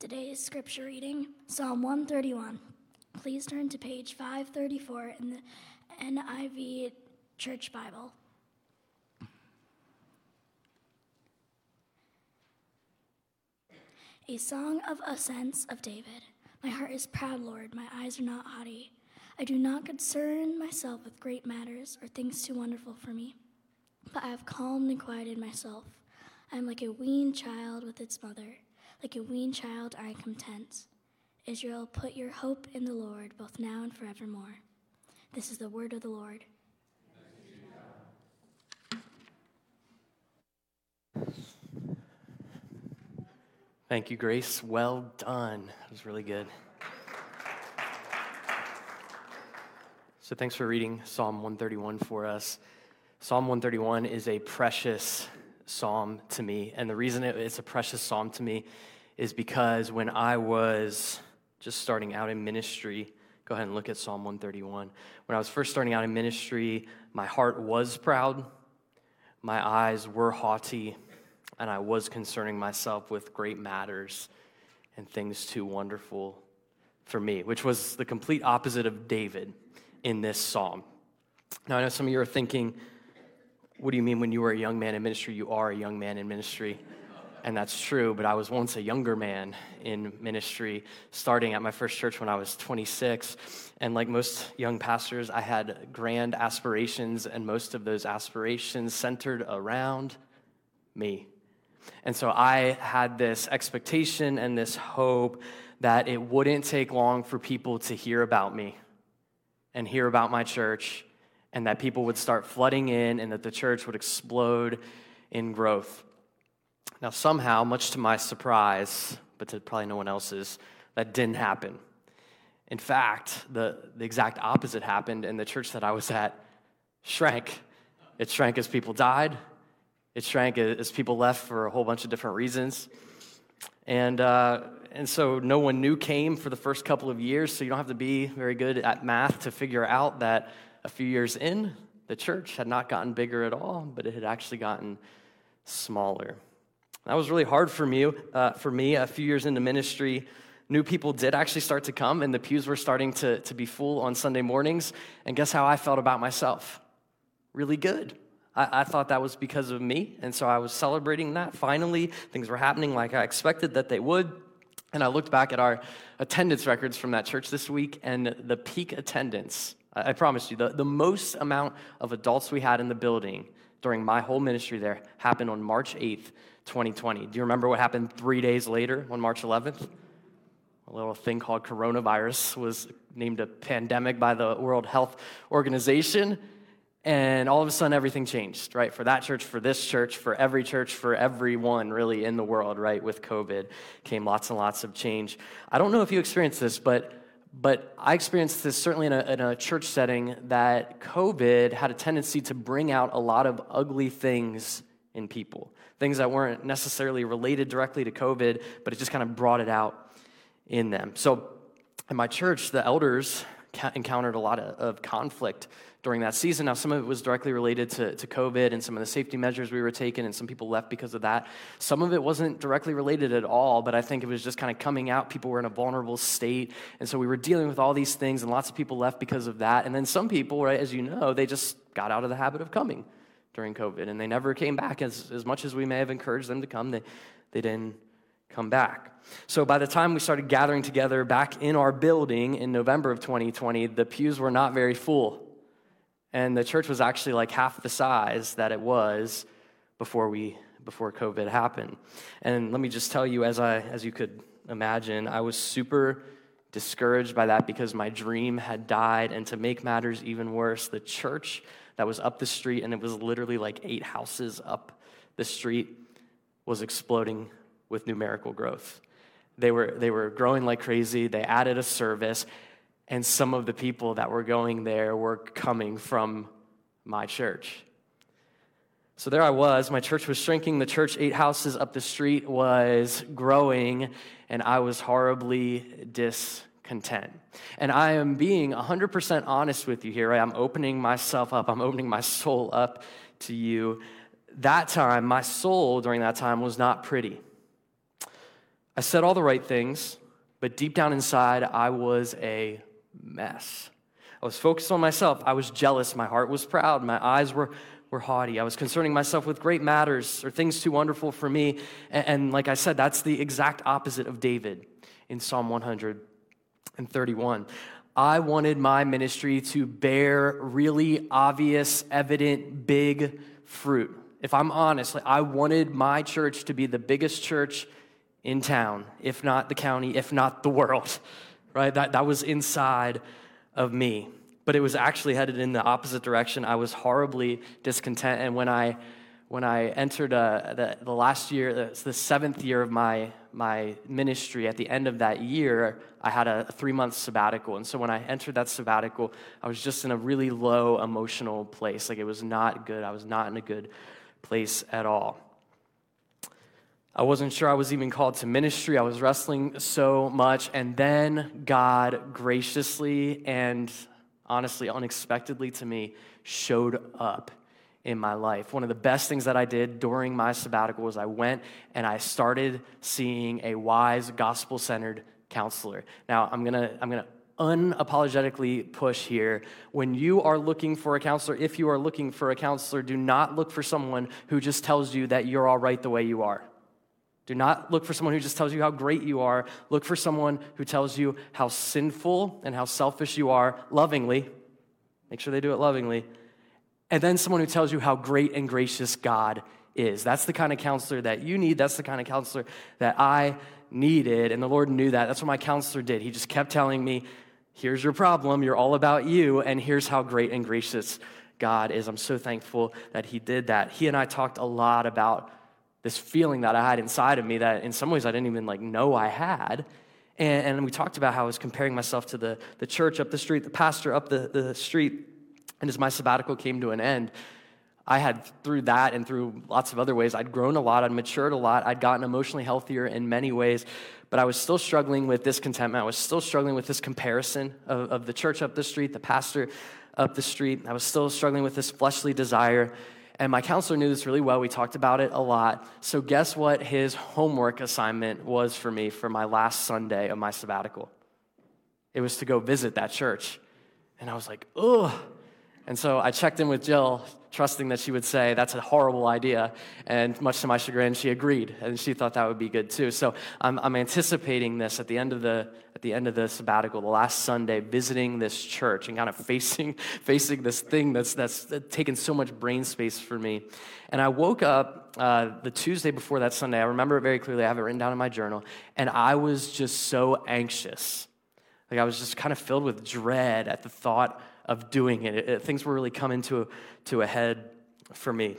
Today's scripture reading, Psalm 131. Please turn to page 534 in the NIV Church Bible. A song of ascents of David. My heart is proud, Lord. My eyes are not haughty. I do not concern myself with great matters or things too wonderful for me, but I have calmed and quieted myself. I am like a weaned child with its mother. Like a weaned child, I am content. Israel, put your hope in the Lord, both now and forevermore. This is the word of the Lord. Thank you, Grace. Well done. It was really good. So thanks for reading Psalm 131 for us. Psalm 131 is a precious psalm to me, and the reason it's a precious psalm to me is because when I was just starting out in ministry, go ahead and look at Psalm 131. When I was first starting out in ministry, my heart was proud, my eyes were haughty, and I was concerning myself with great matters and things too wonderful for me, which was the complete opposite of David in this psalm. Now, I know some of you are thinking, what do you mean when you were a young man in ministry? You are a young man in ministry. And that's true, but I was once a younger man in ministry, starting at my first church when I was 26. And like most young pastors, I had grand aspirations, and most of those aspirations centered around me. And so I had this expectation and this hope that it wouldn't take long for people to hear about me and hear about my church, and that people would start flooding in and that the church would explode in growth. Now, somehow, much to my surprise, but to probably no one else's, that didn't happen. In fact, the exact opposite happened, and the church that I was at shrank. It shrank as people died. It shrank as people left for a whole bunch of different reasons. And so no one new came for the first couple of years, so you don't have to be very good at math to figure out that a few years in, the church had not gotten bigger at all, but it had actually gotten smaller. That was really hard for me. A few years into ministry, new people did actually start to come, and the pews were starting to be full on Sunday mornings. And guess how I felt about myself? Really good. I thought that was because of me, and so I was celebrating that. Finally, things were happening like I expected that they would. And I looked back at our attendance records from that church this week, and the peak attendance, I promise you, the most amount of adults we had in the building during my whole ministry there happened on March 8th, 2020. Do you remember what happened 3 days later on March 11th? A little thing called coronavirus was named a pandemic by the World Health Organization, and all of a sudden everything changed, right? For that church, for this church, for everyone really in the world, right? With COVID came lots and lots of change. I don't know if you experienced this, but I experienced this certainly in a church setting, that COVID had a tendency to bring out a lot of ugly things in people, things that weren't necessarily related directly to COVID, but it just kind of brought it out in them. So in my church, the elders encountered a lot of conflict during that season. Now, some of it was directly related to COVID and some of the safety measures we were taking, and some people left because of that. Some of it wasn't directly related at all, but I think it was just kind of coming out. People were in a vulnerable state, and so we were dealing with all these things, and lots of people left because of that. And then some people, right, as you know, they just got out of the habit of coming during COVID, and they never came back. As much as we may have encouraged them to come, they didn't come back. So by the time we started gathering together back in our building in November of 2020, the pews were not very full. And the church was actually like half the size that it was before COVID happened. And let me just tell you, as you could imagine, I was super discouraged by that because my dream had died. And to make matters even worse, the church that was up the street, and it was literally like 8 houses up the street, was exploding with numerical growth. They were growing like crazy. They added a service. And some of the people that were going there were coming from my church. So there I was. My church was shrinking. The church 8 houses up the street was growing, and I was horribly discontent. And I am being 100% honest with you here. Right? I'm opening myself up. I'm opening my soul up to you. That time, my soul during that time was not pretty. I said all the right things, but deep down inside, I was a mess. I was focused on myself. I was jealous. My heart was proud. My eyes were haughty. I was concerning myself with great matters or things too wonderful for me. And like I said, that's the exact opposite of David in Psalm 131. I wanted my ministry to bear really obvious, evident, big fruit. If I'm honest, I wanted my church to be the biggest church in town, if not the county, if not the world, right? That was inside of me. But it was actually headed in the opposite direction. I was horribly discontent. And when I entered the last year, the seventh year of my ministry, at the end of that year, I had a 3-month sabbatical. And so when I entered that sabbatical, I was just in a really low emotional place. Like, it was not good. I was not in a good place at all. I wasn't sure I was even called to ministry. I was wrestling so much. And then God graciously and honestly, unexpectedly to me, showed up in my life. One of the best things that I did during my sabbatical was I went and I started seeing a wise, gospel-centered counselor. Now, I'm gonna unapologetically push here. When you are looking for a counselor, if you are looking for a counselor, do not look for someone who just tells you that you're all right the way you are. Do not look for someone who just tells you how great you are. Look for someone who tells you how sinful and how selfish you are, lovingly. Make sure they do it lovingly. And then someone who tells you how great and gracious God is. That's the kind of counselor that you need. That's the kind of counselor that I needed. And the Lord knew that. That's what my counselor did. He just kept telling me, here's your problem. You're all about you. And here's how great and gracious God is. I'm so thankful that he did that. He and I talked a lot about this feeling that I had inside of me that in some ways I didn't even know I had. And we talked about how I was comparing myself to the church up the street, the pastor up the street. And as my sabbatical came to an end, I had, through that and through lots of other ways, I'd grown a lot, I'd matured a lot, I'd gotten emotionally healthier in many ways, but I was still struggling with discontentment. I was still struggling with this comparison of the church up the street, the pastor up the street. I was still struggling with this fleshly desire. And my counselor knew this really well. We talked about it a lot. So guess what his homework assignment was for me for my last Sunday of my sabbatical? It was to go visit that church. And I was like, ugh. And so I checked in with Jill, trusting that she would say, that's a horrible idea. And much to my chagrin, she agreed. And she thought that would be good too. So I'm anticipating this at the end of the sabbatical, the last Sunday, visiting this church and kind of facing this thing that's taken so much brain space for me. And I woke up the Tuesday before that Sunday. I remember it very clearly. I have it written down in my journal. And I was just so anxious. I was just kind of filled with dread at the thought of doing it. Things were really coming to a head for me.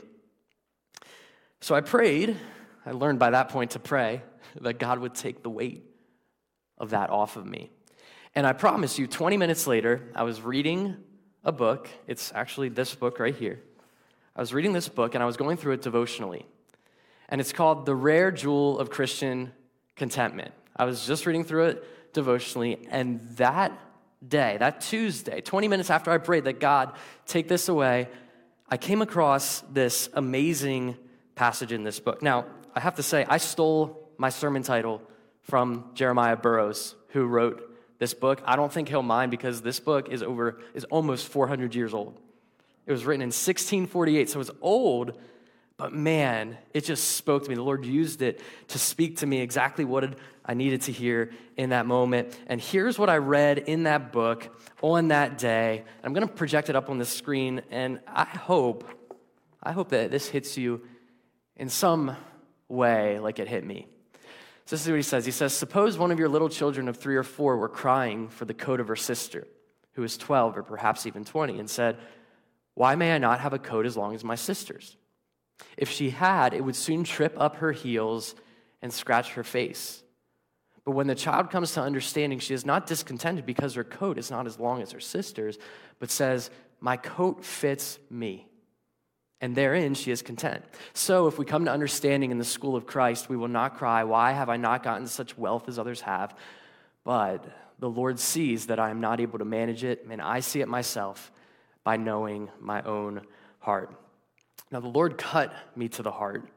So I prayed. I learned by that point to pray that God would take the weight of that off of me. And I promise you, 20 minutes later, I was reading a book. It's actually this book right here. I was reading this book, and I was going through it devotionally. And it's called The Rare Jewel of Christian Contentment. I was just reading through it devotionally, and that day, that Tuesday, 20 minutes after I prayed that God take this away, I came across this amazing passage in this book. Now, I have to say, I stole my sermon title from Jeremiah Burroughs, who wrote this book. I don't think he'll mind because this book is almost 400 years old. It was written in 1648, so it's old, but man, it just spoke to me. The Lord used it to speak to me exactly what I needed to hear in that moment. And here's what I read in that book on that day. I'm going to project it up on the screen, and I hope that this hits you in some way like it hit me. So this is what he says. He says, suppose one of your little children of 3 or 4 were crying for the coat of her sister, who is 12 or perhaps even 20, and said, why may I not have a coat as long as my sister's? If she had, it would soon trip up her heels and scratch her face. But when the child comes to understanding, she is not discontented because her coat is not as long as her sister's, but says, my coat fits me. And therein she is content. So if we come to understanding in the school of Christ, we will not cry, why have I not gotten such wealth as others have? But the Lord sees that I am not able to manage it, and I see it myself by knowing my own heart. Now, the Lord cut me to the heart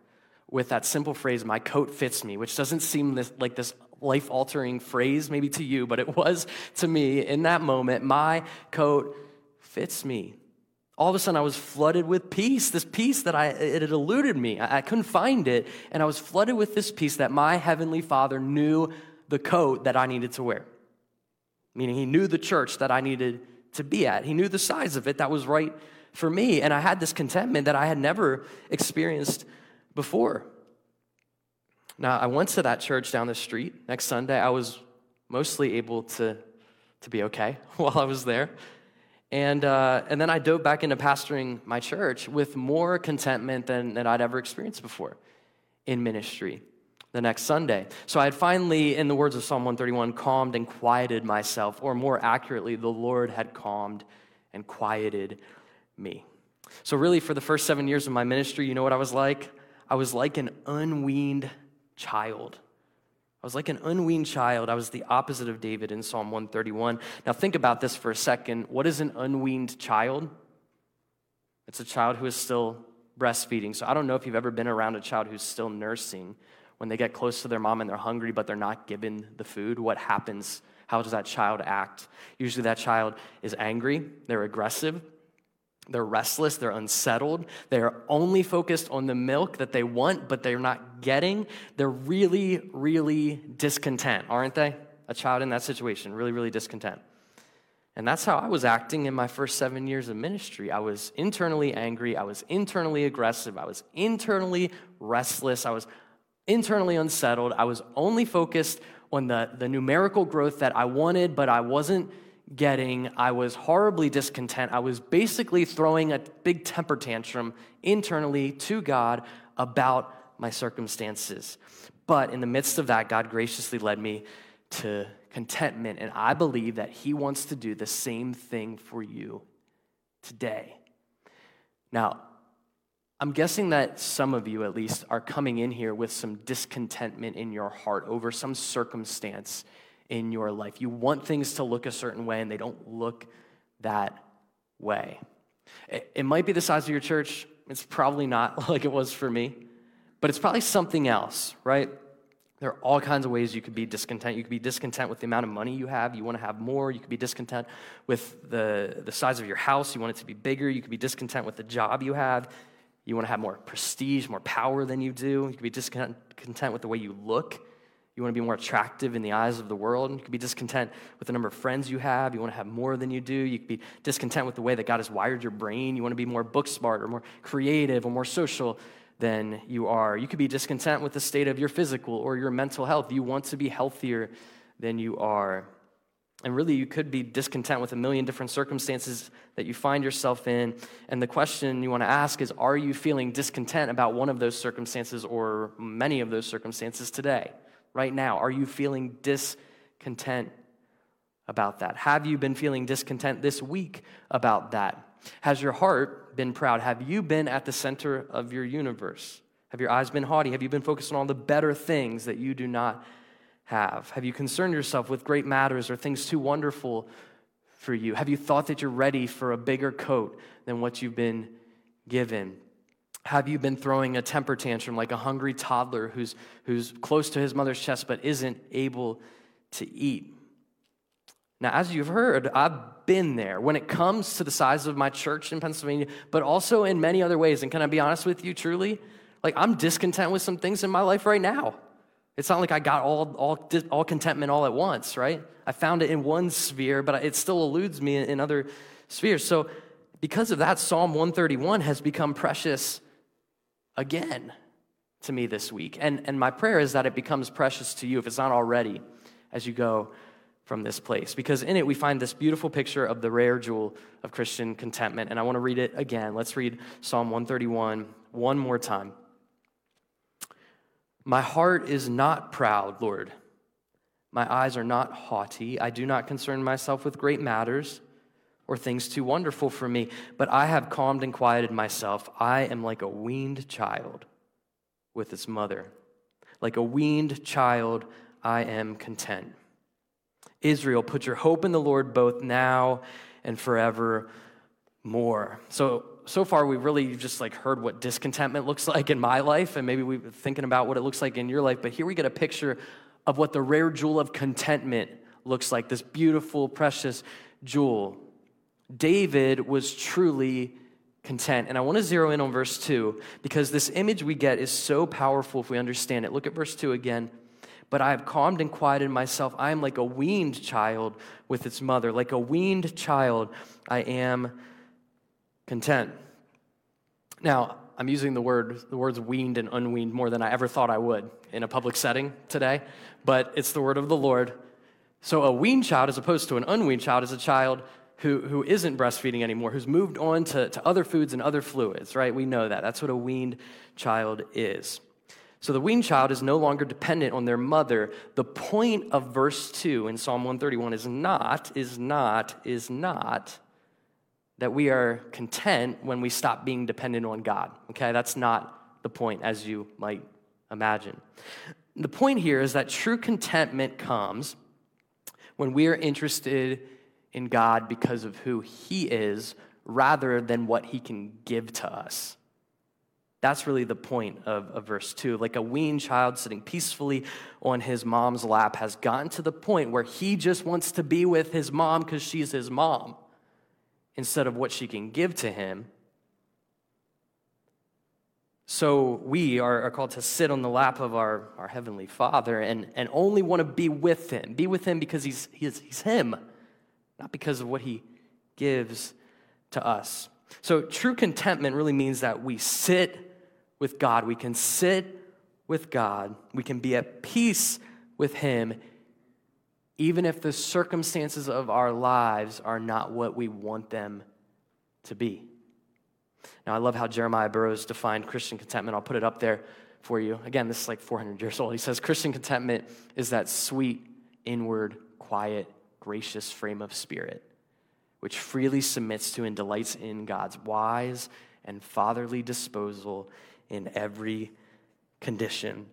with that simple phrase, "My coat fits me," which doesn't seem like this life-altering phrase maybe to you, but it was to me in that moment. My coat fits me. All of a sudden, I was flooded with peace, this peace that it had eluded me. I couldn't find it, and I was flooded with this peace that my Heavenly Father knew the coat that I needed to wear, meaning he knew the church that I needed to be at. He knew the size of it that was right for me, and I had this contentment that I had never experienced before. Now, I went to that church down the street next Sunday. I was mostly able to be okay while I was there. And then I dove back into pastoring my church with more contentment than I'd ever experienced before in ministry the next Sunday. So I had finally, in the words of Psalm 131, calmed and quieted myself, or more accurately, the Lord had calmed and quieted me. So really, for the first 7 years of my ministry, you know what I was like? I was like an unweaned child. I was like an unweaned child. I was the opposite of David in Psalm 131. Now think about this for a second. What is an unweaned child? It's a child who is still breastfeeding. So I don't know if you've ever been around a child who's still nursing. When they get close to their mom and they're hungry, but they're not given the food, what happens? How does that child act? Usually that child is angry, they're aggressive, they're restless, they're unsettled, they're only focused on the milk that they want, but they're not getting. They're really, really discontent, aren't they? A child in that situation, really, really discontent. And that's how I was acting in my first 7 years of ministry. I was internally angry, I was internally aggressive, I was internally restless, I was internally unsettled. I was only focused on the numerical growth that I wanted, but I wasn't getting. I was horribly discontent. I was basically throwing a big temper tantrum internally to God about my circumstances. But in the midst of that, God graciously led me to contentment, and I believe that he wants to do the same thing for you today. Now, I'm guessing that some of you, at least, are coming in here with some discontentment in your heart over some circumstance in your life. You want things to look a certain way, and they don't look that way. It might be the size of your church. It's probably not like it was for me, but it's probably something else, right? There are all kinds of ways you could be discontent. You could be discontent with the amount of money you have. You want to have more. You could be discontent with the size of your house. You want it to be bigger. You could be discontent with the job you have. You want to have more prestige, more power than you do. You could be discontent with the way you look. You want to be more attractive in the eyes of the world. You could be discontent with the number of friends you have. You want to have more than you do. You could be discontent with the way that God has wired your brain. You want to be more book smart or more creative or more social than you are. You could be discontent with the state of your physical or your mental health. You want to be healthier than you are. And really, you could be discontent with a million different circumstances that you find yourself in. And the question you want to ask is, are you feeling discontent about one of those circumstances or many of those circumstances today, right now? Are you feeling discontent about that? Have you been feeling discontent this week about that? Has your heart been proud? Have you been at the center of your universe? Have your eyes been haughty? Have you been focused on all the better things that you do not have? Have you concerned yourself with great matters or things too wonderful for you? Have you thought that you're ready for a bigger coat than what you've been given? Have you been throwing a temper tantrum like a hungry toddler who's close to his mother's chest but isn't able to eat? Now, as you've heard, I've been there when it comes to the size of my church in Pennsylvania, but also in many other ways. And can I be honest with you, truly? Like, I'm discontent with some things in my life right now. It's not like I got all contentment all at once, right? I found it in one sphere, but it still eludes me in other spheres. So because of that, Psalm 131 has become precious again to me this week. And my prayer is that it becomes precious to you, if it's not already, as you go from this place. Because in it, we find this beautiful picture of the rare jewel of Christian contentment. And I want to read it again. Let's read Psalm 131 one more time. My heart is not proud, Lord. My eyes are not haughty. I do not concern myself with great matters or things too wonderful for me, but I have calmed and quieted myself. I am like a weaned child with its mother. Like a weaned child, I am content. Israel, put your hope in the Lord both now and forevermore. So so far we've really just like heard what discontentment looks like in my life, and maybe we've been thinking about what it looks like in your life, but here we get a picture of what the rare jewel of contentment looks like, this beautiful, precious jewel. David was truly content. And I want to zero in on verse 2 because this image we get is so powerful if we understand it. Look at verse 2 again. But I have calmed and quieted myself. I am like a weaned child with its mother. Like a weaned child, I am content. Now, I'm using the words weaned and unweaned more than I ever thought I would in a public setting today, but it's the word of the Lord. So a weaned child as opposed to an unweaned child is a child who isn't breastfeeding anymore, who's moved on to other foods and other fluids, right? We know that. That's what a weaned child is. So the weaned child is no longer dependent on their mother. The point of verse 2 in Psalm 131 is not that we are content when we stop being dependent on God, okay? That's not the point, as you might imagine. The point here is that true contentment comes when we are interested in God because of who He is rather than what He can give to us. That's really the point of verse 2. Like a weaned child sitting peacefully on his mom's lap has gotten to the point where he just wants to be with his mom because she's his mom instead of what she can give to him. So we are called to sit on the lap of our Heavenly Father and only want to be with Him. Be with Him because He's Him, not because of what He gives to us. So true contentment really means that we sit with God. We can sit with God. We can be at peace with Him, even if the circumstances of our lives are not what we want them to be. Now, I love how Jeremiah Burroughs defined Christian contentment. I'll put it up there for you. Again, this is like 400 years old. He says, Christian contentment is that sweet, inward, quiet, gracious frame of spirit, which freely submits to and delights in God's wise and fatherly disposal in every condition.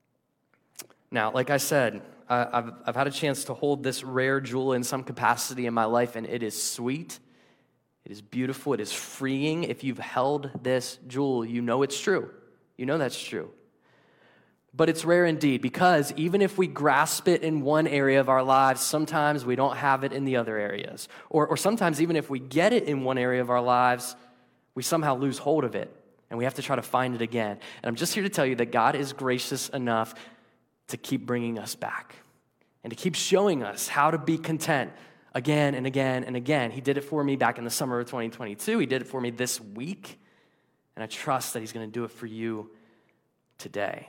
Now, like I said, I've had a chance to hold this rare jewel in some capacity in my life, and it is sweet. It is beautiful. It is freeing. If you've held this jewel, you know it's true. You know that's true. But it's rare indeed because even if we grasp it in one area of our lives, sometimes we don't have it in the other areas. Or sometimes even if we get it in one area of our lives, we somehow lose hold of it and we have to try to find it again. And I'm just here to tell you that God is gracious enough to keep bringing us back and to keep showing us how to be content again and again and again. He did it for me back in the summer of 2022. He did it for me this week. And I trust that He's going to do it for you today.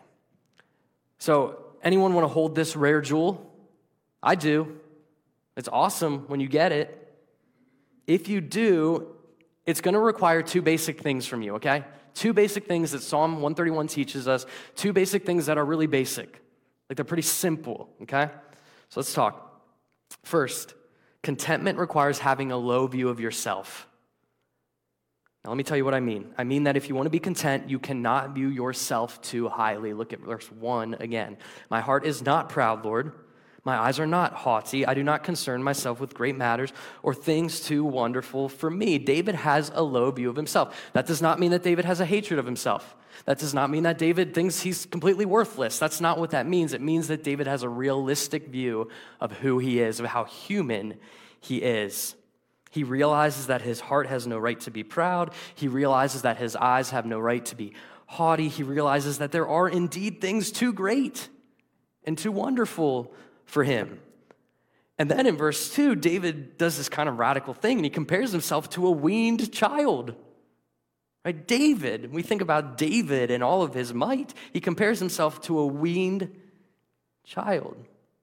So, anyone want to hold this rare jewel? I do. It's awesome when you get it. If you do, it's going to require two basic things from you, okay? Two basic things that Psalm 131 teaches us. Two basic things that are really basic. Like they're pretty simple, okay? So let's talk. First, contentment requires having a low view of yourself. Now, let me tell you what I mean. I mean that if you want to be content, you cannot view yourself too highly. Look at verse 1 again. My heart is not proud, Lord. My eyes are not haughty. I do not concern myself with great matters or things too wonderful for me. David has a low view of himself. That does not mean that David has a hatred of himself. That does not mean that David thinks he's completely worthless. That's not what that means. It means that David has a realistic view of who he is, of how human he is. He realizes that his heart has no right to be proud. He realizes that his eyes have no right to be haughty. He realizes that there are indeed things too great and too wonderful for him. And then in verse 2, David does this kind of radical thing, and he compares himself to a weaned child. Right? David, we think about David and all of his might. He compares himself to a weaned child.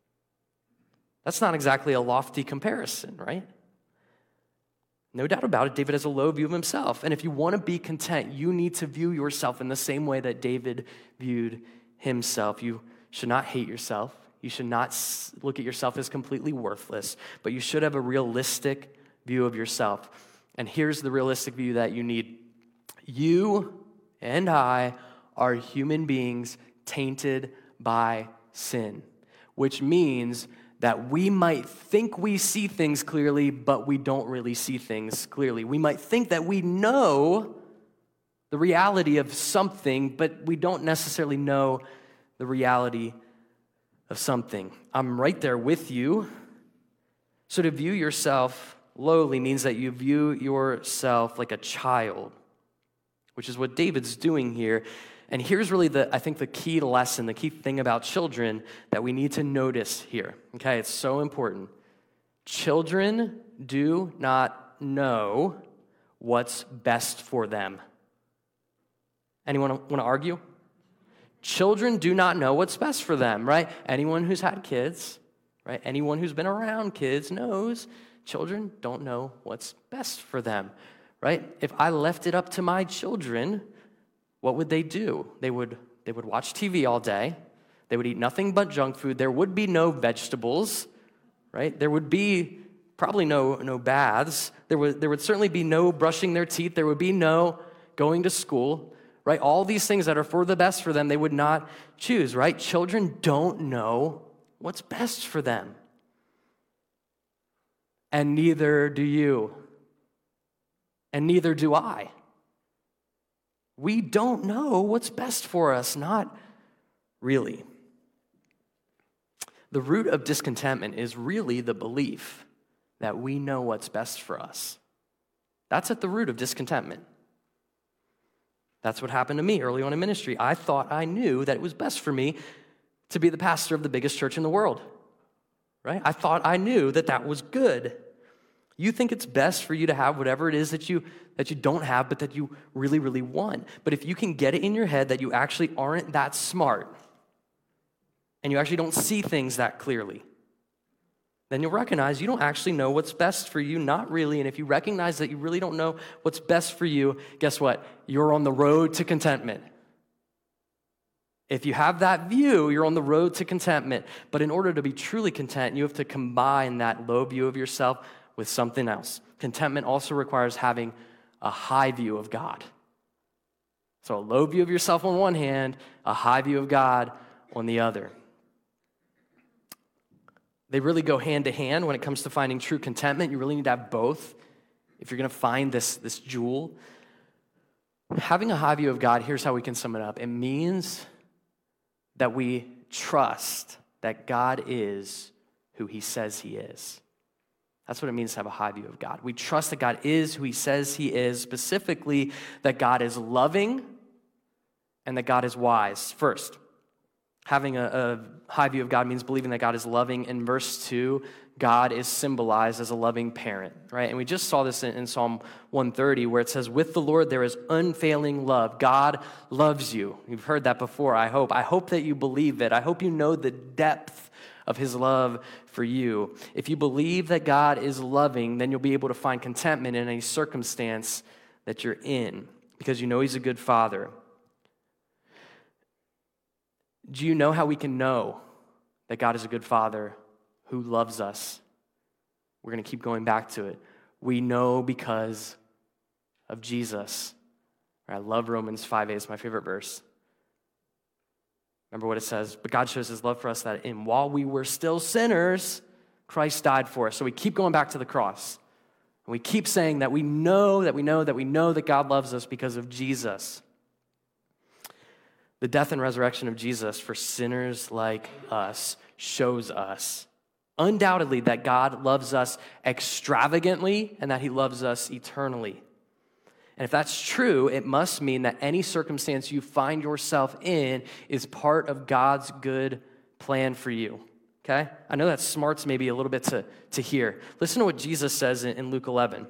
That's not exactly a lofty comparison, right? No doubt about it, David has a low view of himself. And if you want to be content, you need to view yourself in the same way that David viewed himself. You should not hate yourself. You should not look at yourself as completely worthless, but you should have a realistic view of yourself. And here's the realistic view that you need. You and I are human beings tainted by sin, which means that we might think we see things clearly, but we don't really see things clearly. We might think that we know the reality of something, but we don't necessarily know the reality of something. I'm right there with you. So to view yourself lowly means that you view yourself like a child, which is what David's doing here. And here's really I think the key lesson, the key thing about children that we need to notice here. Okay, it's so important. Children do not know what's best for them. Anyone want to argue? Children do not know what's best for them, right? Anyone who's had kids, right? Anyone who's been around kids knows children don't know what's best for them, right? If I left it up to my children, what would they do? They would watch TV all day. They would eat nothing but junk food. There would be no vegetables, right? There would be probably no baths. There would certainly be no brushing their teeth. There would be no going to school, right? All these things that are for the best for them, they would not choose, right? Children don't know what's best for them. And neither do you. And neither do I. We don't know what's best for us, not really. The root of discontentment is really the belief that we know what's best for us. That's at the root of discontentment. That's what happened to me early on in ministry. I thought I knew that it was best for me to be the pastor of the biggest church in the world, right? I thought I knew that was good. You think it's best for you to have whatever it is that you don't have, but that you really, really want. But if you can get it in your head that you actually aren't that smart, and you actually don't see things that clearly, then you'll recognize you don't actually know what's best for you, not really. And if you recognize that you really don't know what's best for you, guess what? You're on the road to contentment. If you have that view, you're on the road to contentment. But in order to be truly content, you have to combine that low view of yourself with something else. Contentment also requires having a high view of God. So a low view of yourself on one hand, a high view of God on the other. They really go hand to hand when it comes to finding true contentment. You really need to have both if you're going to find this jewel. Having a high view of God, here's how we can sum it up. It means that we trust that God is who he says he is. That's what it means to have a high view of God. We trust that God is who he says he is, specifically that God is loving and that God is wise. First, having a high view of God means believing that God is loving. In verse 2, God is symbolized as a loving parent, right? And we just saw this in Psalm 130 where it says, with the Lord there is unfailing love. God loves you. You've heard that before, I hope. I hope that you believe it. I hope you know the depth of his love for you. If you believe that God is loving, then you'll be able to find contentment in any circumstance that you're in because you know he's a good father. Do you know how we can know that God is a good father who loves us? We're going to keep going back to it. We know because of Jesus. I love Romans 5:8. It's my favorite verse. Remember what it says? But God shows his love for us that while we were still sinners, Christ died for us. So we keep going back to the cross. And we keep saying that we know that God loves us because of Jesus. The death and resurrection of Jesus for sinners like us shows us undoubtedly that God loves us extravagantly and that he loves us eternally. And if that's true, it must mean that any circumstance you find yourself in is part of God's good plan for you, okay? I know that smarts maybe a little bit to hear. Listen to what Jesus says in Luke 11.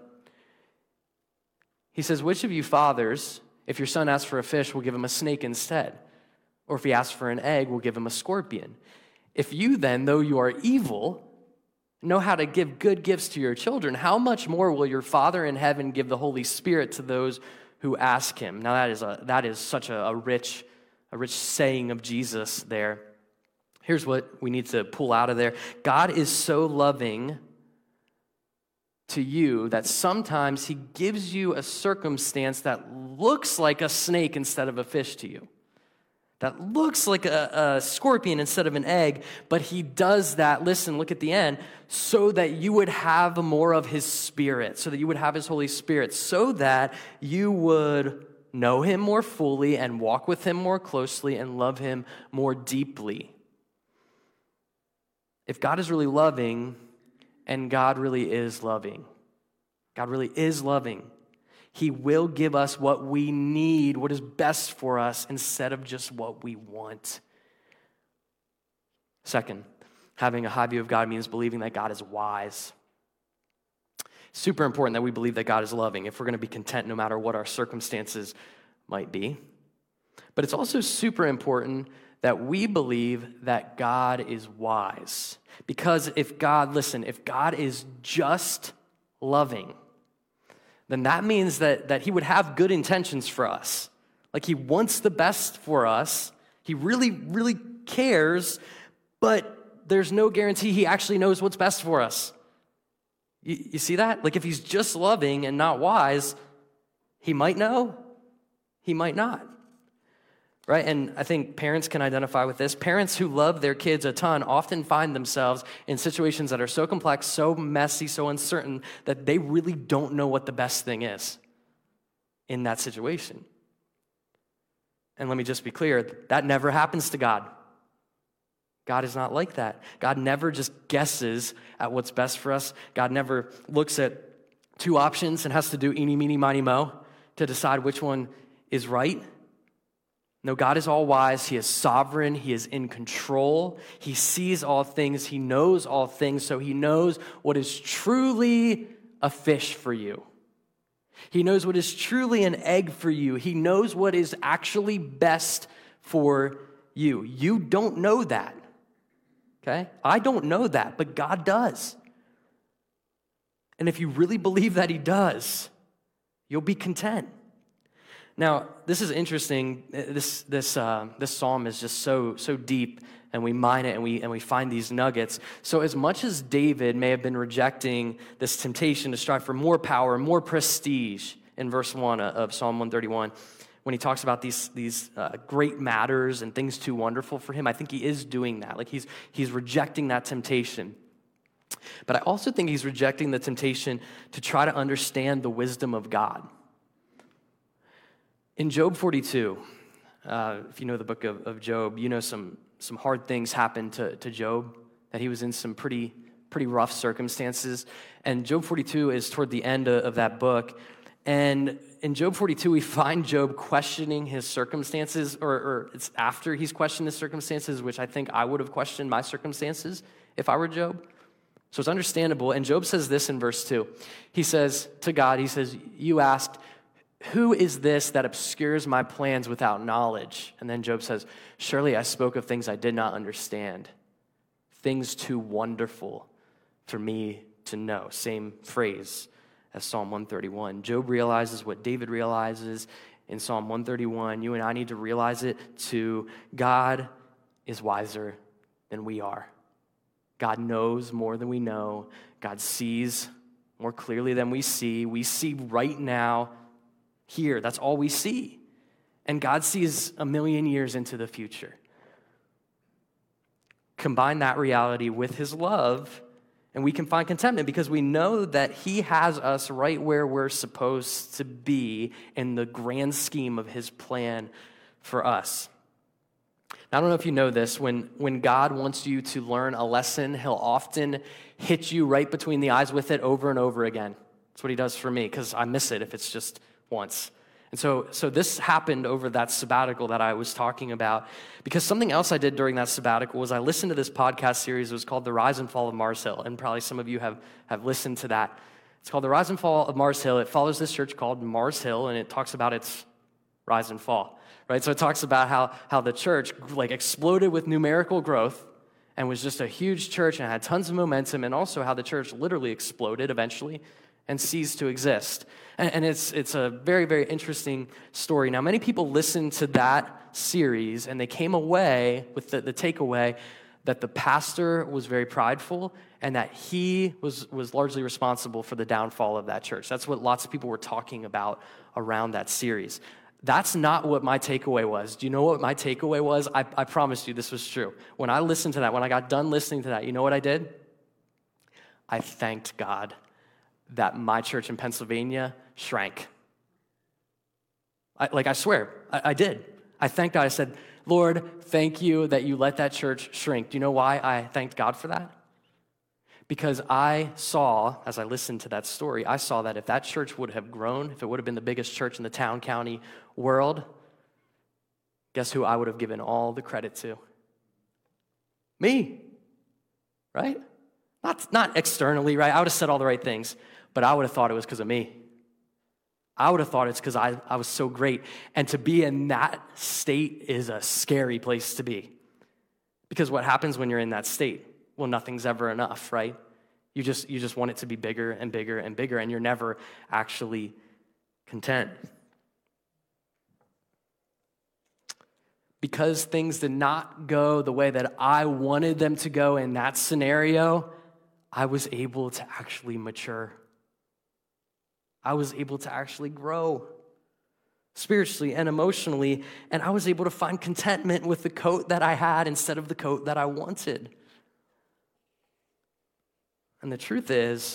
He says, which of you fathers, if your son asks for a fish, will give him a snake instead? Or if he asks for an egg, will give him a scorpion? If you then, though you are evil, know how to give good gifts to your children, how much more will your Father in heaven give the Holy Spirit to those who ask him? Now that is such a rich saying of Jesus there. Here's what we need to pull out of there. God is so loving to you that sometimes he gives you a circumstance that looks like a snake instead of a fish to you. that looks like a scorpion instead of an egg, but he does that, listen, look at the end, so that you would have more of his Spirit, so that you would have his Holy Spirit, so that you would know him more fully and walk with him more closely and love him more deeply. If God is really loving, and God really is loving, God really is loving, he will give us what we need, what is best for us, instead of just what we want. Second, having a high view of God means believing that God is wise. Super important that we believe that God is loving if we're going to be content no matter what our circumstances might be. But it's also super important that we believe that God is wise. Because if God is just loving, then that means that he would have good intentions for us. Like he wants the best for us. He really, really cares, but there's no guarantee he actually knows what's best for us. You see that? Like if he's just loving and not wise, he might know, he might not. Right? And I think parents can identify with this. Parents who love their kids a ton often find themselves in situations that are so complex, so messy, so uncertain that they really don't know what the best thing is in that situation. And let me just be clear, that never happens to God. God is not like that. God never just guesses at what's best for us. God never looks at two options and has to do eeny, meeny, miny, mo to decide which one is right. No, God is all wise. He is sovereign. He is in control. He sees all things. He knows all things. So he knows what is truly a fish for you. He knows what is truly an egg for you. He knows what is actually best for you. You don't know that. Okay? I don't know that, but God does. And if you really believe that he does, you'll be content. Now, this is interesting. This psalm is just so deep, and we mine it, and we find these nuggets. So as much as David may have been rejecting this temptation to strive for more power, more prestige in verse 1 of Psalm 131, when he talks about these great matters and things too wonderful for him, I think he is doing that. Like he's rejecting that temptation. But I also think he's rejecting the temptation to try to understand the wisdom of God. In Job 42, if you know the book of Job, you know some hard things happened to Job, that he was in some pretty rough circumstances. And Job 42 is toward the end of that book. And in Job 42, we find Job questioning his circumstances, or it's after he's questioned his circumstances, which I think I would have questioned my circumstances if I were Job. So it's understandable. And Job says this in verse 2. He says to God, he says, "You asked, who is this that obscures my plans without knowledge?" And then Job says, "Surely I spoke of things I did not understand, things too wonderful for me to know." Same phrase as Psalm 131. Job realizes what David realizes in Psalm 131. You and I need to realize it too. God is wiser than we are. God knows more than we know. God sees more clearly than we see. We see right now, here, that's all we see. And God sees a million years into the future. Combine that reality with his love, and we can find contentment because we know that he has us right where we're supposed to be in the grand scheme of his plan for us. Now, I don't know if you know this, when God wants you to learn a lesson, he'll often hit you right between the eyes with it over and over again. That's what he does for me, because I miss it if it's just once. And so this happened over that sabbatical that I was talking about, because something else I did during that sabbatical was I listened to this podcast series. It was called The Rise and Fall of Mars Hill, and probably some of you have listened to that. It's called The Rise and Fall of Mars Hill. It follows this church called Mars Hill, and it talks about its rise and fall, right? So it talks about how the church exploded with numerical growth and was just a huge church and had tons of momentum, and also how the church literally exploded eventually and ceased to exist. And it's a very, very interesting story. Now, many people listened to that series, and they came away with the takeaway that the pastor was very prideful and that he was largely responsible for the downfall of that church. That's what lots of people were talking about around that series. That's not what my takeaway was. Do you know what my takeaway was? I promised you this was true. When I listened to that, when I got done listening to that, you know what I did? I thanked God that my church in Pennsylvania shrank. I swear, I did. I thanked God. I said, Lord, thank you that you let that church shrink. Do you know why I thanked God for that? Because I saw, as I listened to that story, I saw that if that church would have grown, if it would have been the biggest church in the town, county, world, guess who I would have given all the credit to? Me, right? Not externally, right? I would have said all the right things, but I would have thought it was because of me. I would have thought it's because I was so great. And to be in that state is a scary place to be. Because what happens when you're in that state? Well, nothing's ever enough, right? You just want it to be bigger and bigger and bigger, and you're never actually content. Because things did not go the way that I wanted them to go in that scenario, I was able to actually mature. I was able to actually grow spiritually and emotionally, and I was able to find contentment with the coat that I had instead of the coat that I wanted. And the truth is,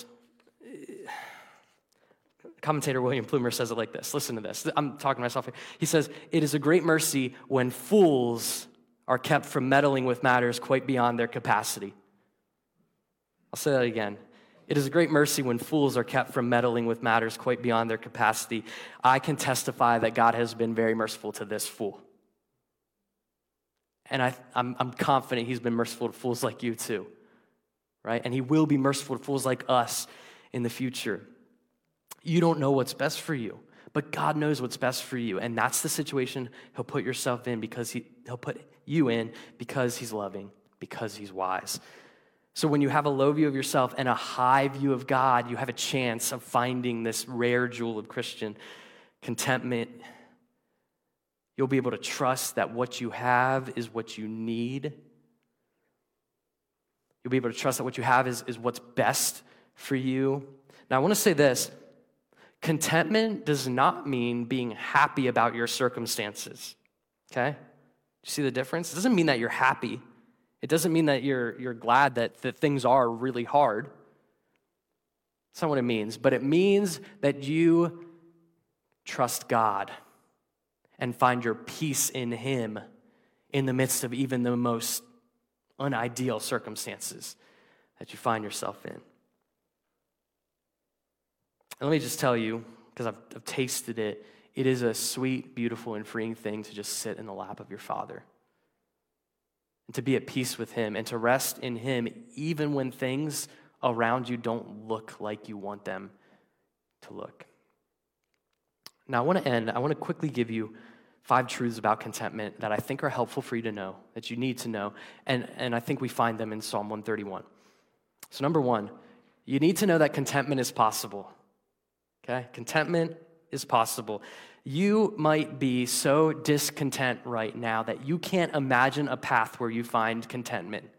commentator William Plumer says it like this. Listen to this. I'm talking to myself here. He says, "It is a great mercy when fools are kept from meddling with matters quite beyond their capacity." I'll say that again. It is a great mercy when fools are kept from meddling with matters quite beyond their capacity. I can testify that God has been very merciful to this fool. And I'm confident he's been merciful to fools like you too, right? And he will be merciful to fools like us in the future. You don't know what's best for you, but God knows what's best for you. And that's the situation he'll put yourself in because he'll put you in because he's loving, because he's wise. So when you have a low view of yourself and a high view of God, you have a chance of finding this rare jewel of Christian contentment. You'll be able to trust that what you have is what you need. You'll be able to trust that what you have is what's best for you. Now, I want to say this. Contentment does not mean being happy about your circumstances, okay? Do you see the difference? It doesn't mean that you're happy. It doesn't mean that you're glad that things are really hard. That's not what it means. But it means that you trust God and find your peace in him in the midst of even the most unideal circumstances that you find yourself in. And let me just tell you, because I've tasted it, it is a sweet, beautiful, and freeing thing to just sit in the lap of your Father and to be at peace with him and to rest in him even when things around you don't look like you want them to look. Now, I want to quickly give you 5 truths about contentment that I think are helpful for you to know, that you need to know, and I think we find them in Psalm 131. So number 1, you need to know that contentment is possible. Okay? Contentment is possible. You might be so discontent right now that you can't imagine a path where you find contentment.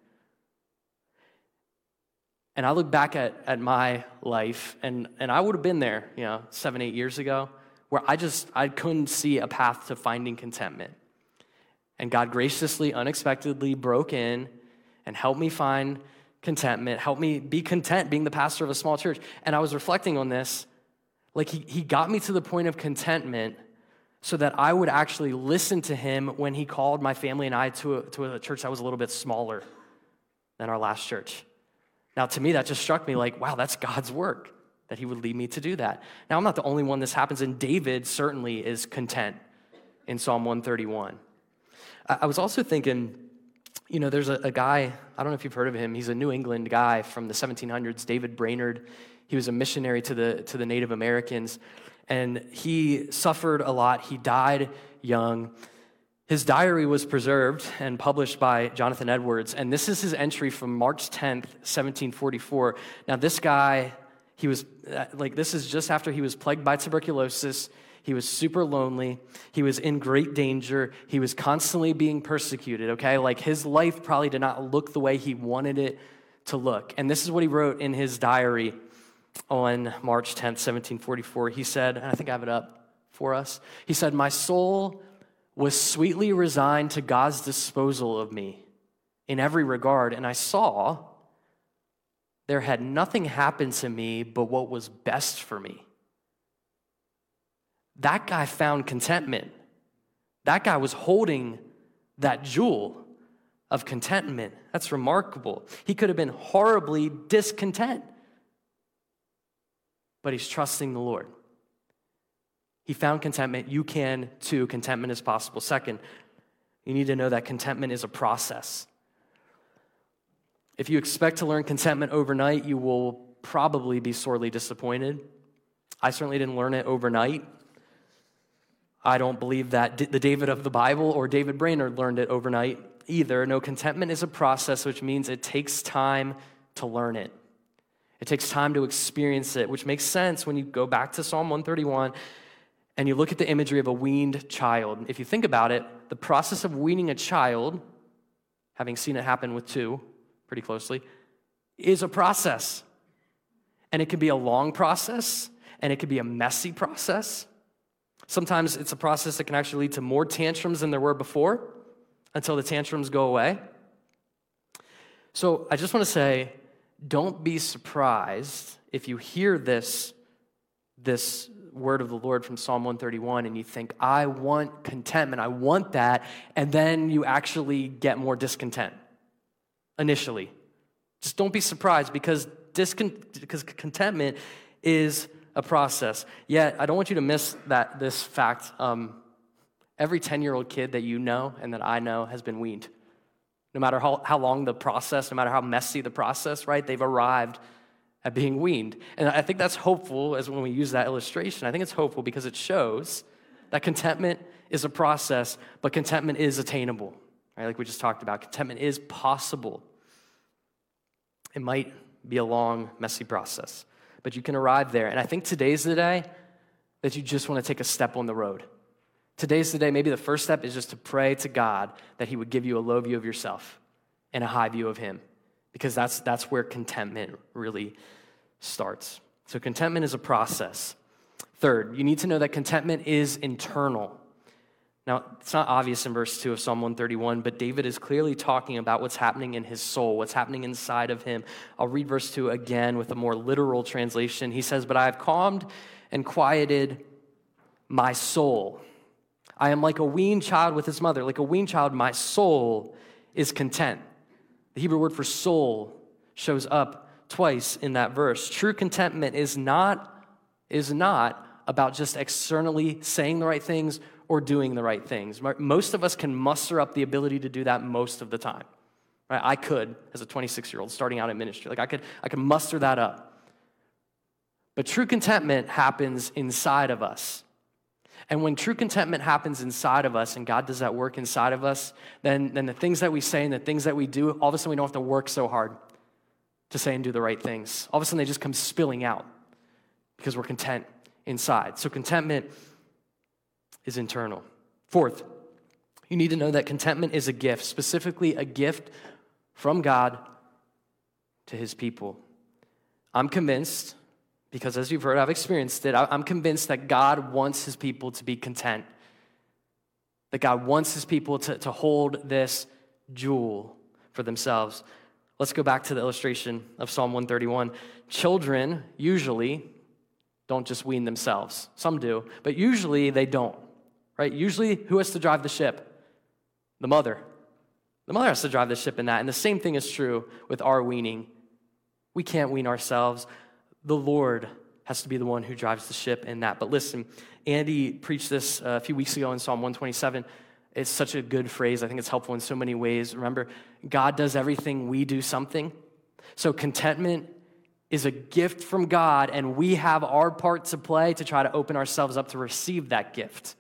And I look back at my life, and I would have been there, 7, 8 years ago, where I couldn't see a path to finding contentment. And God graciously, unexpectedly broke in and helped me find contentment, helped me be content being the pastor of a small church. And I was reflecting on this. Like he got me to the point of contentment so that I would actually listen to him when he called my family and I to a church that was a little bit smaller than our last church. Now, to me, that just struck me like, wow, that's God's work, that he would lead me to do that. Now, I'm not the only one this happens, and David certainly is content in Psalm 131. I was also thinking, there's a guy, I don't know if you've heard of him, he's a New England guy from the 1700s, David Brainerd. He was a missionary to the Native Americans, and he suffered a lot. He died young. His diary was preserved and published by Jonathan Edwards, and this is his entry from March 10th, 1744. Now, this guy, this is just after he was plagued by tuberculosis. He was super lonely. He was in great danger. He was constantly being persecuted, okay? Like, his life probably did not look the way he wanted it to look. And this is what he wrote in his diary on March 10th, 1744. He said, and I think I have it up, for us. He said, "My soul was sweetly resigned to God's disposal of me in every regard, and I saw there had nothing happened to me but what was best for me." That guy found contentment. That guy was holding that jewel of contentment. That's remarkable. He could have been horribly discontent, but he's trusting the Lord. He found contentment. You can too. Contentment is possible. Second, you need to know that contentment is a process. If you expect to learn contentment overnight, you will probably be sorely disappointed. I certainly didn't learn it overnight. I don't believe that the David of the Bible or David Brainerd learned it overnight either. No, contentment is a process, which means it takes time to learn it. It takes time to experience it, which makes sense when you go back to Psalm 131 and you look at the imagery of a weaned child. If you think about it, the process of weaning a child, having seen it happen with two pretty closely, is a process. And it can be a long process, and it can be a messy process. Sometimes it's a process that can actually lead to more tantrums than there were before until the tantrums go away. So I just want to say, don't be surprised if you hear this word of the Lord from Psalm 131 and you think, I want contentment, I want that, and then you actually get more discontent initially. Just don't be surprised because contentment is a process. Yet, I don't want you to miss this fact. Every 10-year-old kid that you know and that I know has been weaned. No matter how long the process, no matter how messy the process, right? They've arrived at being weaned. And I think that's hopeful as when we use that illustration. I think it's hopeful because it shows that contentment is a process, but contentment is attainable. Right? Like we just talked about, contentment is possible. It might be a long, messy process, but you can arrive there. And I think today's the day that you just want to take a step on the road. Today's the day, maybe the first step is just to pray to God that he would give you a low view of yourself and a high view of him, because that's where contentment really starts. So contentment is a process. Third, you need to know that contentment is internal. Now, it's not obvious in verse 2 of Psalm 131, but David is clearly talking about what's happening in his soul, what's happening inside of him. I'll read verse 2 again with a more literal translation. He says, "But I have calmed and quieted my soul. I am like a weaned child with his mother. Like a weaned child, my soul is content." The Hebrew word for soul shows up twice in that verse. True contentment is not about just externally saying the right things or doing the right things. Most of us can muster up the ability to do that most of the time. Right? I could, as a 26-year-old starting out in ministry. Like I could muster that up. But true contentment happens inside of us. And when true contentment happens inside of us and God does that work inside of us, then the things that we say and the things that we do, all of a sudden we don't have to work so hard to say and do the right things. All of a sudden they just come spilling out because we're content inside. So contentment is internal. Fourth, you need to know that contentment is a gift, specifically a gift from God to his people. I'm convinced, because as you've heard, I've experienced it, I'm convinced that God wants his people to be content. That God wants his people to hold this jewel for themselves. Let's go back to the illustration of Psalm 131. Children usually don't just wean themselves. Some do, but usually they don't. Right? Usually, who has to drive the ship? The mother. The mother has to drive the ship in that. And the same thing is true with our weaning. We can't wean ourselves. The Lord has to be the one who drives the ship in that. But listen, Andy preached this a few weeks ago in Psalm 127. It's such a good phrase. I think it's helpful in so many ways. Remember, God does everything, we do something. So contentment is a gift from God, and we have our part to play to try to open ourselves up to receive that gift.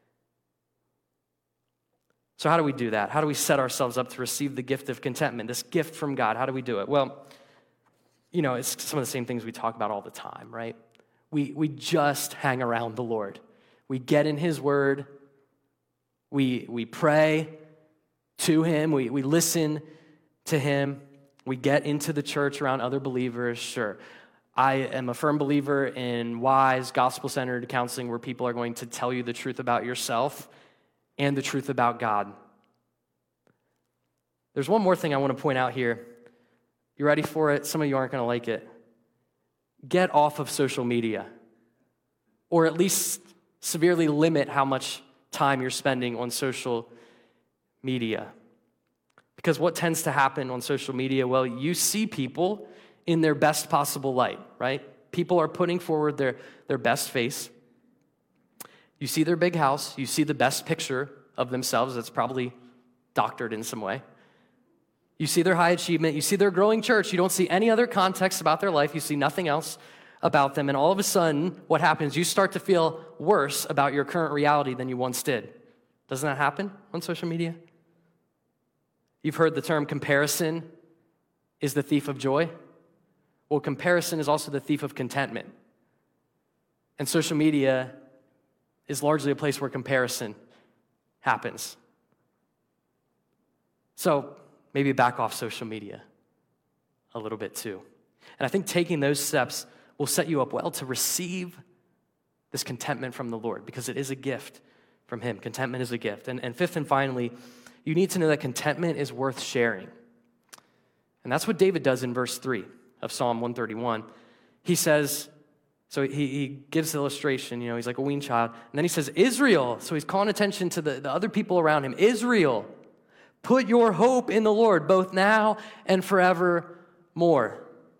So how do we do that? How do we set ourselves up to receive the gift of contentment, this gift from God? How do we do it? Well, you know, it's some of the same things we talk about all the time, right? We just hang around the Lord. We get in his word. We pray to him. We listen to him. We get into the church around other believers, sure. I am a firm believer in wise, gospel-centered counseling where people are going to tell you the truth about yourself and the truth about God. There's one more thing I want to point out here. You ready for it? Some of you aren't going to like it. Get off of social media, or at least severely limit how much time you're spending on social media. Because what tends to happen on social media, well, you see people in their best possible light, right? People are putting forward their best face. You see their big house. You see the best picture of themselves that's probably doctored in some way. You see their high achievement. You see their growing church. You don't see any other context about their life. You see nothing else about them. And all of a sudden, what happens? You start to feel worse about your current reality than you once did. Doesn't that happen on social media? You've heard the term comparison is the thief of joy. Well, comparison is also the thief of contentment. And social media is largely a place where comparison happens. So maybe back off social media a little bit too. And I think taking those steps will set you up well to receive this contentment from the Lord, because it is a gift from Him. Contentment is a gift. And fifth and finally, you need to know that contentment is worth sharing. And that's what David does in verse 3 of Psalm 131. He says, so he gives the illustration, he's like a weaned child. And then he says, Israel. So he's calling attention to the other people around him. Israel, put your hope in the Lord, both now and forevermore.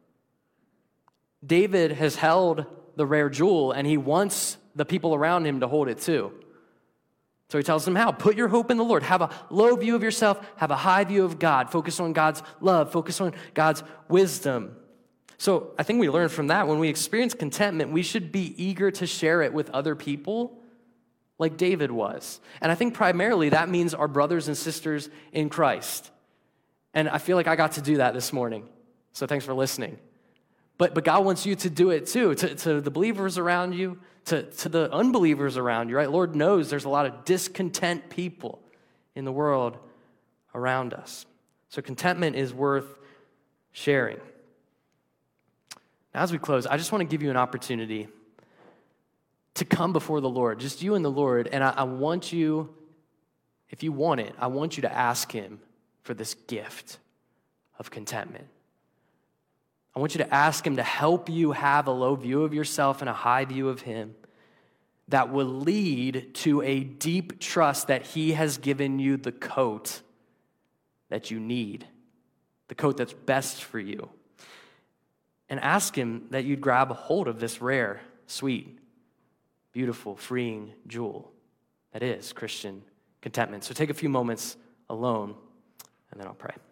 David has held the rare jewel, and he wants the people around him to hold it too. So he tells them how. Put your hope in the Lord. Have a low view of yourself. Have a high view of God. Focus on God's love. Focus on God's wisdom. So I think we learn from that. When we experience contentment, we should be eager to share it with other people like David was. And I think primarily that means our brothers and sisters in Christ. And I feel like I got to do that this morning. So thanks for listening. But God wants you to do it too, to the believers around you, to the unbelievers around you, right? Lord knows there's a lot of discontent people in the world around us. So contentment is worth sharing. Now, as we close, I just want to give you an opportunity to come before the Lord, just you and the Lord, and I want you, if you want it, I want you to ask Him for this gift of contentment. I want you to ask Him to help you have a low view of yourself and a high view of Him that will lead to a deep trust that He has given you the coat that you need, the coat that's best for you. And ask Him that you'd grab a hold of this rare, sweet, beautiful, freeing jewel that is Christian contentment. So take a few moments alone, and then I'll pray.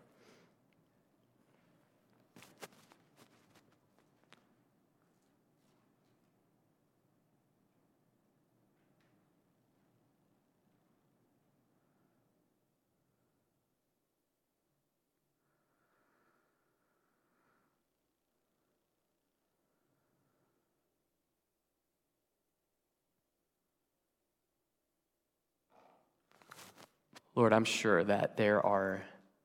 Lord, I'm sure that there are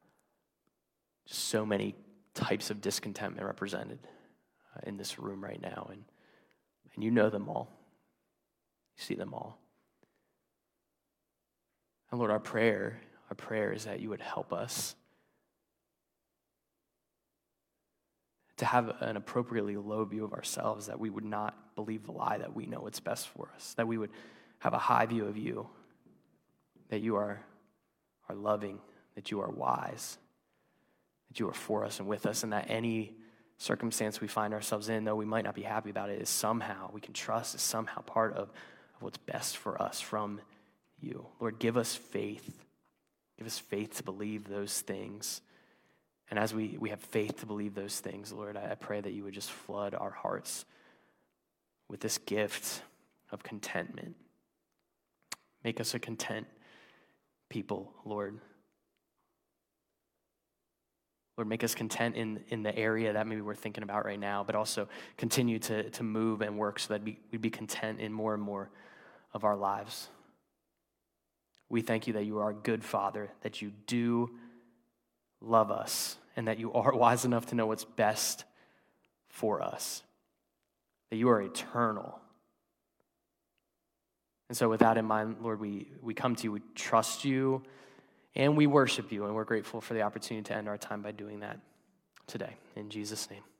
so many types of discontentment represented in this room right now, and you know them all. You see them all. And Lord, our prayer is that you would help us to have an appropriately low view of ourselves, that we would not believe the lie that we know what's best for us, that we would have a high view of you, that you are loving, that you are wise, that you are for us and with us, and that any circumstance we find ourselves in, though we might not be happy about it, is somehow, we can trust, is somehow part of what's best for us from you. Lord, give us faith. Give us faith to believe those things. And as we have faith to believe those things, Lord, I pray that you would just flood our hearts with this gift of contentment. Make us a content people, Lord. Lord, make us content in the area that maybe we're thinking about right now, but also continue to move and work so that we'd be content in more and more of our lives. We thank you that you are a good Father, that you do love us, and that you are wise enough to know what's best for us. that you are eternal. And so with that in mind, Lord, we come to you, we trust you, and we worship you, and we're grateful for the opportunity to end our time by doing that today. In Jesus' name.